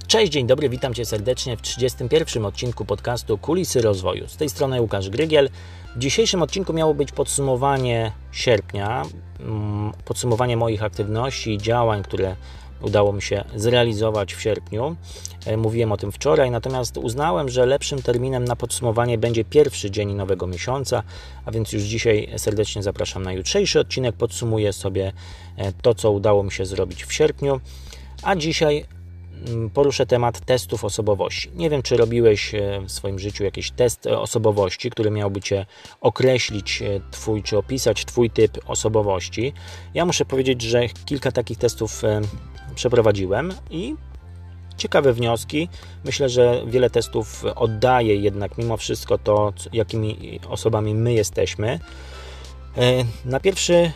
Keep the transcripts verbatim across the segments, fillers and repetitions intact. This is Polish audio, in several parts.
Cześć, dzień dobry, witam Cię serdecznie w trzydziestym pierwszym odcinku podcastu Kulisy Rozwoju. Z tej strony Łukasz Grygiel. W dzisiejszym odcinku miało być podsumowanie sierpnia, podsumowanie moich aktywności i działań, które udało mi się zrealizować w sierpniu. Mówiłem o tym wczoraj, natomiast uznałem, że lepszym terminem na podsumowanie będzie pierwszy dzień nowego miesiąca, a więc już dzisiaj serdecznie zapraszam na jutrzejszy odcinek. Podsumuję sobie to, co udało mi się zrobić w sierpniu, a dzisiaj poruszę temat testów osobowości. Nie wiem, czy robiłeś w swoim życiu jakiś test osobowości, który miałby Cię określić Twój, czy opisać Twój typ osobowości. Ja muszę powiedzieć, że kilka takich testów przeprowadziłem i ciekawe wnioski. Myślę, że wiele testów oddaje jednak mimo wszystko to, jakimi osobami my jesteśmy. Na pierwszy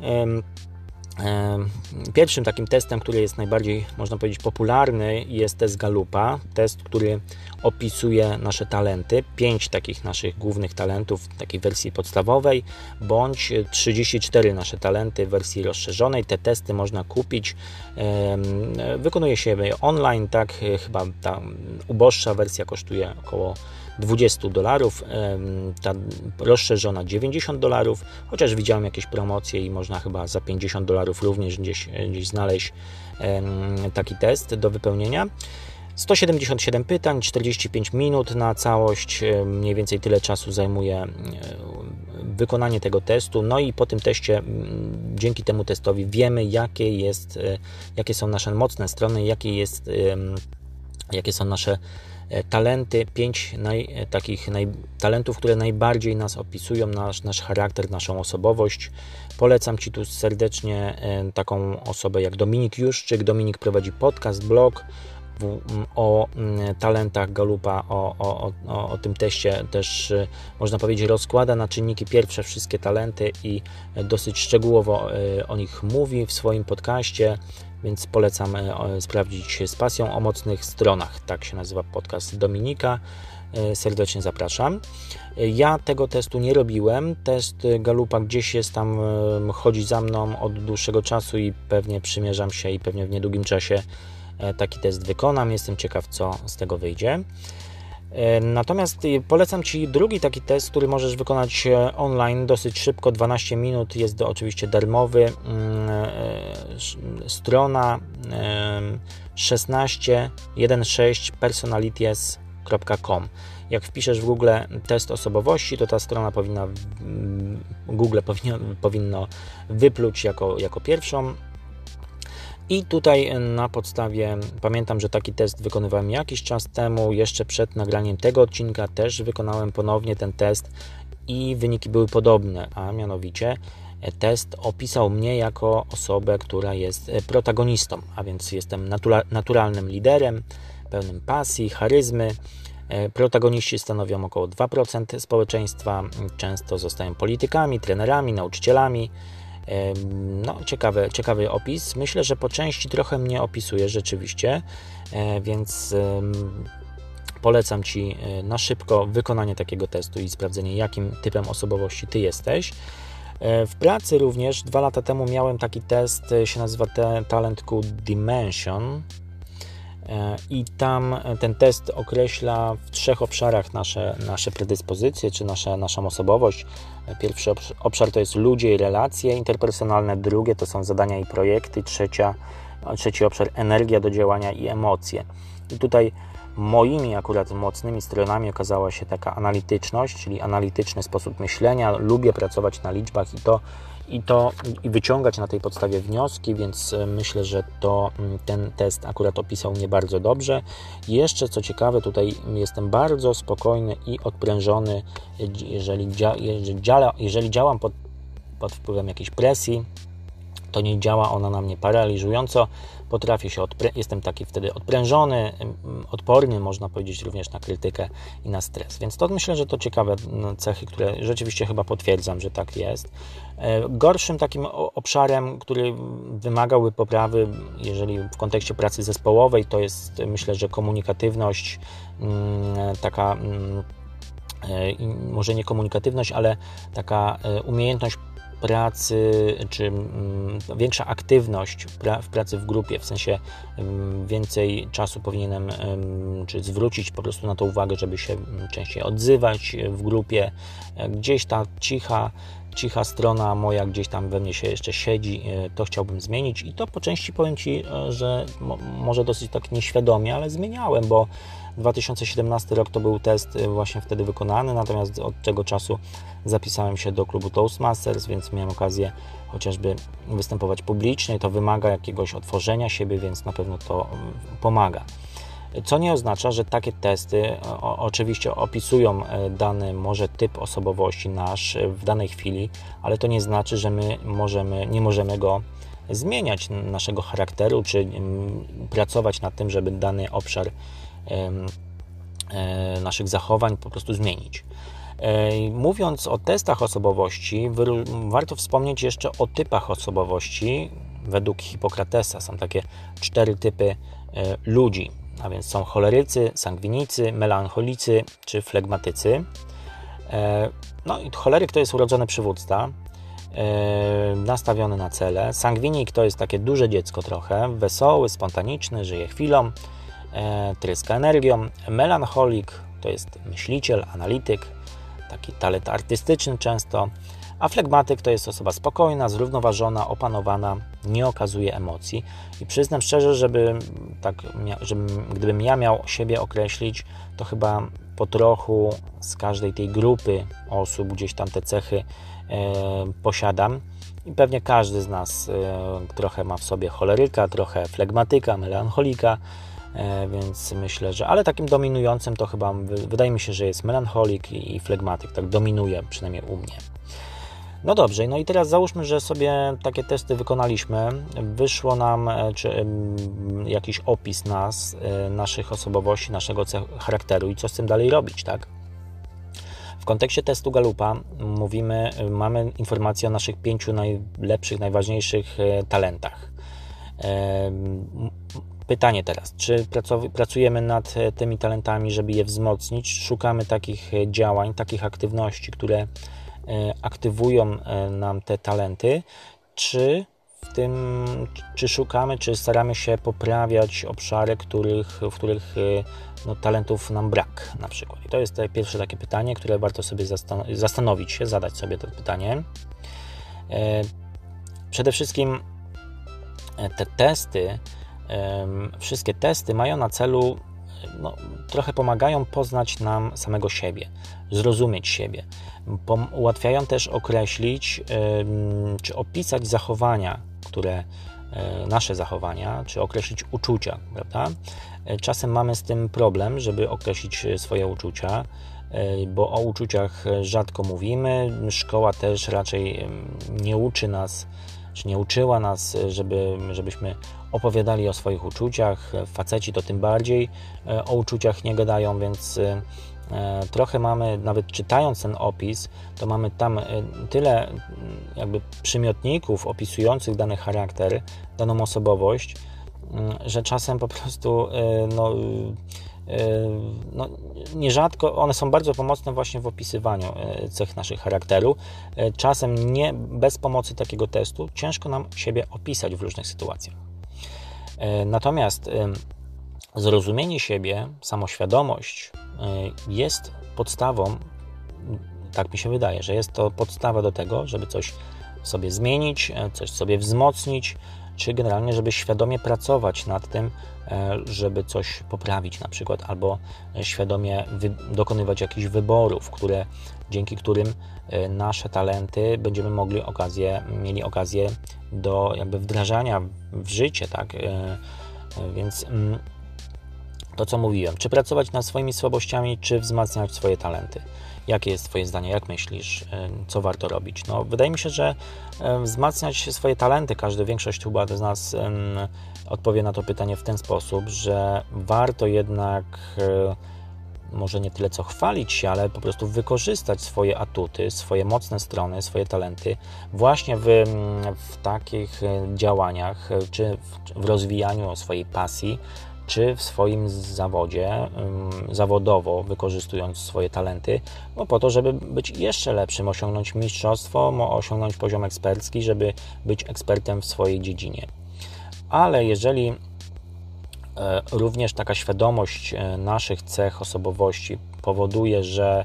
Pierwszym takim testem, który jest najbardziej, można powiedzieć, popularny, jest test Gallupa. Test, który opisuje nasze talenty. Pięć takich naszych głównych talentów w takiej wersji podstawowej, bądź trzydzieści cztery nasze talenty w wersji rozszerzonej. Te testy można kupić. Wykonuje się je online, tak? Chyba ta uboższa wersja kosztuje około dwadzieścia dolarów, ta rozszerzona dziewięćdziesiąt dolarów, chociaż widziałem jakieś promocje i można chyba za pięćdziesiąt dolarów również gdzieś, gdzieś znaleźć taki test do wypełnienia. sto siedemdziesiąt siedem pytań, czterdzieści pięć minut na całość, mniej więcej tyle czasu zajmuje wykonanie tego testu. No i po tym teście, dzięki temu testowi wiemy, jakie, jest, jakie są nasze mocne strony, jakie, jest, jakie są nasze talenty, pięć naj, takich naj, talentów, które najbardziej nas opisują, nasz, nasz charakter, naszą osobowość. Polecam Ci tu serdecznie taką osobę jak Dominik Juszczyk. Dominik prowadzi podcast, blog w, o talentach Gallupa, o, o, o, o tym teście też można powiedzieć rozkłada na czynniki pierwsze wszystkie talenty i dosyć szczegółowo o nich mówi w swoim podcaście. Więc polecam sprawdzić z pasją o mocnych stronach. Tak się nazywa podcast Dominika. Serdecznie zapraszam. Ja tego testu nie robiłem. Test Gallupa gdzieś jest tam, chodzi za mną od dłuższego czasu i pewnie przymierzam się i pewnie w niedługim czasie taki test wykonam. Jestem ciekaw, co z tego wyjdzie. Natomiast polecam Ci drugi taki test, który możesz wykonać online dosyć szybko, dwanaście minut, jest do, oczywiście darmowy. Strona szesnaście sześć personalities kropka com. Jak wpiszesz w Google test osobowości, to ta strona powinna Google powinno, powinno wypluć jako, jako pierwszą. I tutaj na podstawie, pamiętam, że taki test wykonywałem jakiś czas temu, jeszcze przed nagraniem tego odcinka też wykonałem ponownie ten test i wyniki były podobne, a mianowicie test opisał mnie jako osobę, która jest protagonistą, a więc jestem natura- naturalnym liderem, pełnym pasji, charyzmy. Protagoniści stanowią około dwa procent społeczeństwa, często zostają politykami, trenerami, nauczycielami. No, ciekawy, ciekawy opis. Myślę, że po części trochę mnie opisuje rzeczywiście, więc polecam Ci na szybko wykonanie takiego testu i sprawdzenie, jakim typem osobowości Ty jesteś. W pracy również dwa lata temu miałem taki test, się nazywa Talent Code Dimension i tam ten test określa w trzech obszarach nasze, nasze predyspozycje, czy nasze, naszą osobowość. Pierwszy obszar to jest ludzie i relacje interpersonalne, drugie to są zadania i projekty, trzecia, trzeci obszar energia do działania i emocje. I tutaj moimi akurat mocnymi stronami okazała się taka analityczność, czyli analityczny sposób myślenia. Lubię pracować na liczbach i to i to i wyciągać na tej podstawie wnioski, więc myślę, że to ten test akurat opisał mnie bardzo dobrze. Jeszcze co ciekawe, tutaj jestem bardzo spokojny i odprężony, jeżeli, dzia, jeżeli, działa, jeżeli działam pod, pod wpływem jakiejś presji, to nie działa ona na mnie paraliżująco. Potrafię się, odprę- jestem taki wtedy odprężony, odporny, można powiedzieć, również na krytykę i na stres. Więc to myślę, że to ciekawe cechy, które rzeczywiście chyba potwierdzam, że tak jest. Gorszym takim obszarem, który wymagałby poprawy, jeżeli w kontekście pracy zespołowej, to jest, myślę, że komunikatywność, taka, może nie komunikatywność, ale taka umiejętność pracy, czy większa aktywność w pracy w grupie, w sensie więcej czasu powinienem, czy zwrócić po prostu na to uwagę, żeby się częściej odzywać w grupie. Gdzieś ta cicha, cicha strona moja gdzieś tam we mnie się jeszcze siedzi, to chciałbym zmienić i to po części powiem Ci, że może dosyć tak nieświadomie, ale zmieniałem, bo dwa tysiące siedemnasty rok to był test właśnie wtedy wykonany, natomiast od tego czasu zapisałem się do klubu Toastmasters, więc miałem okazję chociażby występować publicznie. To wymaga jakiegoś otworzenia siebie, więc na pewno to pomaga. Co nie oznacza, że takie testy o, oczywiście opisują dany może typ osobowości nasz w danej chwili, ale to nie znaczy, że my możemy, nie możemy go zmieniać, naszego charakteru, czy um, pracować nad tym, żeby dany obszar um, e, naszych zachowań po prostu zmienić. E, mówiąc o testach osobowości, warto wspomnieć jeszcze o typach osobowości. Według Hipokratesa są takie cztery typy e, ludzi. A więc są cholerycy, sangwinicy, melancholicy czy flegmatycy. No i choleryk to jest urodzony przywódca, nastawiony na cele. Sangwinik to jest takie duże dziecko trochę, wesoły, spontaniczny, żyje chwilą, tryska energią. Melancholik to jest myśliciel, analityk, taki talent artystyczny często. A flegmatyk to jest osoba spokojna, zrównoważona, opanowana, nie okazuje emocji. I przyznam szczerze, żeby tak, żebym, gdybym ja miał siebie określić, to chyba po trochu z każdej tej grupy osób gdzieś tam te cechy e, posiadam. I pewnie każdy z nas e, trochę ma w sobie choleryka, trochę flegmatyka, melancholika, e, więc myślę, że... Ale takim dominującym to chyba, wydaje mi się, że jest melancholik i, i flegmatyk, tak dominuje przynajmniej u mnie. No dobrze, no i teraz załóżmy, że sobie takie testy wykonaliśmy, wyszło nam czy, jakiś opis nas, naszych osobowości, naszego charakteru i co z tym dalej robić, tak? W kontekście testu Gallupa mówimy, mamy informacje o naszych pięciu najlepszych, najważniejszych talentach. Pytanie teraz, czy pracujemy nad tymi talentami, żeby je wzmocnić? Szukamy takich działań, takich aktywności, które aktywują nam te talenty, czy w tym, czy szukamy, czy staramy się poprawiać obszary, których, w których no, talentów nam brak na przykład. I to jest te pierwsze takie pytanie, które warto sobie zastan- zastanowić się, zadać sobie to pytanie. Przede wszystkim te testy, wszystkie testy mają na celu, no, trochę pomagają poznać nam samego siebie, zrozumieć siebie. Pom- ułatwiają też określić yy, czy opisać zachowania, które yy, nasze zachowania, czy określić uczucia, prawda? Yy, czasem mamy z tym problem, żeby określić swoje uczucia, yy, bo o uczuciach rzadko mówimy. Szkoła też raczej yy, nie uczy nas, czy nie uczyła nas, żeby, żebyśmy opowiadali o swoich uczuciach. Faceci to tym bardziej o uczuciach nie gadają, więc trochę mamy, nawet czytając ten opis, to mamy tam tyle jakby przymiotników opisujących dany charakter, daną osobowość, że czasem po prostu no, no, nierzadko one są bardzo pomocne właśnie w opisywaniu cech naszych charakteru. Czasem nie bez pomocy takiego testu ciężko nam siebie opisać w różnych sytuacjach. Natomiast zrozumienie siebie, samoświadomość jest podstawą, tak mi się wydaje, że jest to podstawa do tego, żeby coś sobie zmienić, coś sobie wzmocnić, czy generalnie, żeby świadomie pracować nad tym, żeby coś poprawić na przykład, albo świadomie wy- dokonywać jakichś wyborów, które, dzięki którym nasze talenty będziemy mogli okazję, mieli okazję do jakby wdrażania w życie, tak? Więc to, co mówiłem, czy pracować nad swoimi słabościami, czy wzmacniać swoje talenty? Jakie jest Twoje zdanie? Jak myślisz? Co warto robić? No, wydaje mi się, że wzmacniać swoje talenty, każdy, większość chyba z nas odpowie na to pytanie w ten sposób, że warto jednak może nie tyle co chwalić się, ale po prostu wykorzystać swoje atuty, swoje mocne strony, swoje talenty właśnie w, w takich działaniach, czy w, w rozwijaniu swojej pasji, czy w swoim zawodzie, zawodowo wykorzystując swoje talenty, no po to, żeby być jeszcze lepszym, osiągnąć mistrzostwo, osiągnąć poziom ekspercki, żeby być ekspertem w swojej dziedzinie. Ale jeżeli również taka świadomość naszych cech osobowości powoduje, że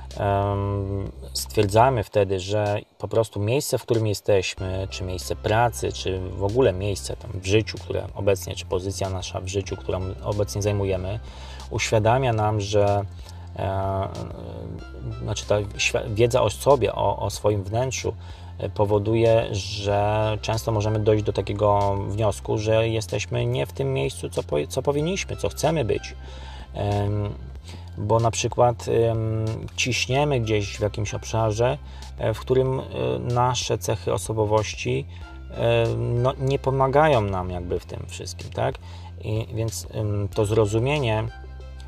stwierdzamy wtedy, że po prostu miejsce, w którym jesteśmy, czy miejsce pracy, czy w ogóle miejsce tam w życiu, które obecnie, czy pozycja nasza w życiu, którą obecnie zajmujemy, uświadamia nam, że e, znaczy ta wiedza o sobie, o, o swoim wnętrzu powoduje, że często możemy dojść do takiego wniosku, że jesteśmy nie w tym miejscu, co, po, co powinniśmy, co chcemy być. E, bo na przykład ym, ciśniemy gdzieś w jakimś obszarze, w którym y, nasze cechy osobowości y, no, nie pomagają nam jakby w tym wszystkim, tak? I, więc ym, to zrozumienie ym,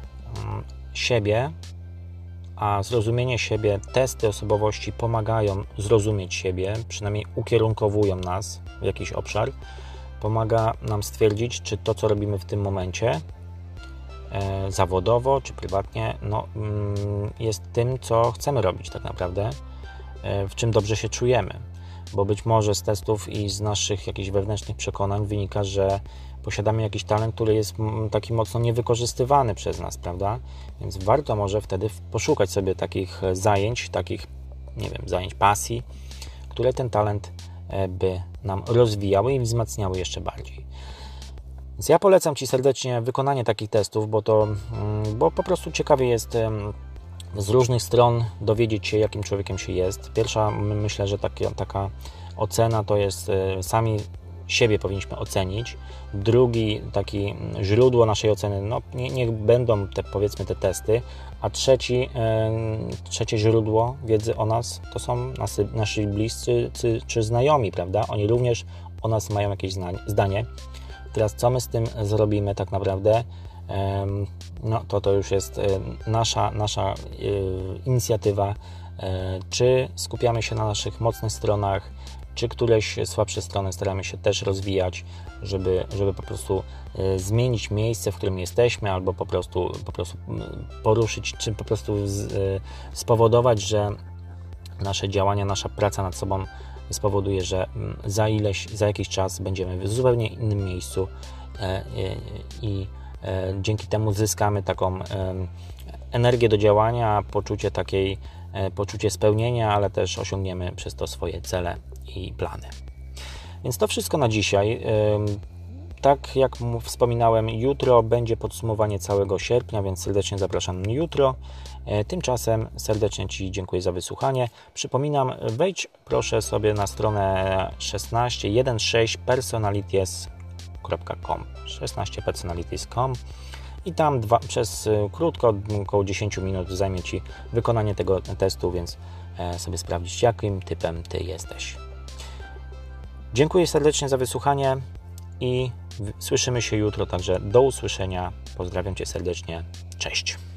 siebie, a zrozumienie siebie, testy osobowości pomagają zrozumieć siebie, przynajmniej ukierunkowują nas w jakiś obszar, pomaga nam stwierdzić, czy to, co robimy w tym momencie, zawodowo czy prywatnie, no, jest tym, co chcemy robić tak naprawdę, w czym dobrze się czujemy, bo być może z testów i z naszych jakichś wewnętrznych przekonań wynika, że posiadamy jakiś talent, który jest taki mocno niewykorzystywany przez nas, prawda? Więc warto może wtedy poszukać sobie takich zajęć, takich, nie wiem, zajęć pasji, które ten talent by nam rozwijały i wzmacniały jeszcze bardziej. Więc ja polecam Ci serdecznie wykonanie takich testów, bo to bo po prostu ciekawie jest z różnych stron dowiedzieć się, jakim człowiekiem się jest. Pierwsza, myślę, że taka, taka ocena to jest sami siebie powinniśmy ocenić. Drugi taki źródło naszej oceny, no nie, niech będą te, powiedzmy te testy, a trzeci, trzecie źródło wiedzy o nas to są nasi, nasi bliscy czy, czy znajomi, prawda? Oni również o nas mają jakieś zdanie. Teraz co my z tym zrobimy tak naprawdę, no to to już jest nasza, nasza inicjatywa, czy skupiamy się na naszych mocnych stronach, czy któreś słabsze strony staramy się też rozwijać, żeby, żeby po prostu zmienić miejsce, w którym jesteśmy, albo po prostu, po prostu poruszyć, czy po prostu spowodować, że nasze działania, nasza praca nad sobą spowoduje, że za ileś, za jakiś czas będziemy w zupełnie innym miejscu i dzięki temu zyskamy taką energię do działania, poczucie takiej, poczucie spełnienia, ale też osiągniemy przez to swoje cele i plany. Więc to wszystko na dzisiaj. Tak jak wspominałem, jutro będzie podsumowanie całego sierpnia, więc serdecznie zapraszam jutro. Tymczasem serdecznie Ci dziękuję za wysłuchanie. Przypominam, wejdź proszę sobie na stronę szesnaście sześć personalities kropka com szesnaście personalities kropka com i tam dwa, przez krótko, około dziesięć minut zajmie Ci wykonanie tego testu, więc sobie sprawdzić, jakim typem Ty jesteś. Dziękuję serdecznie za wysłuchanie i słyszymy się jutro, także do usłyszenia. Pozdrawiam Cię serdecznie. Cześć.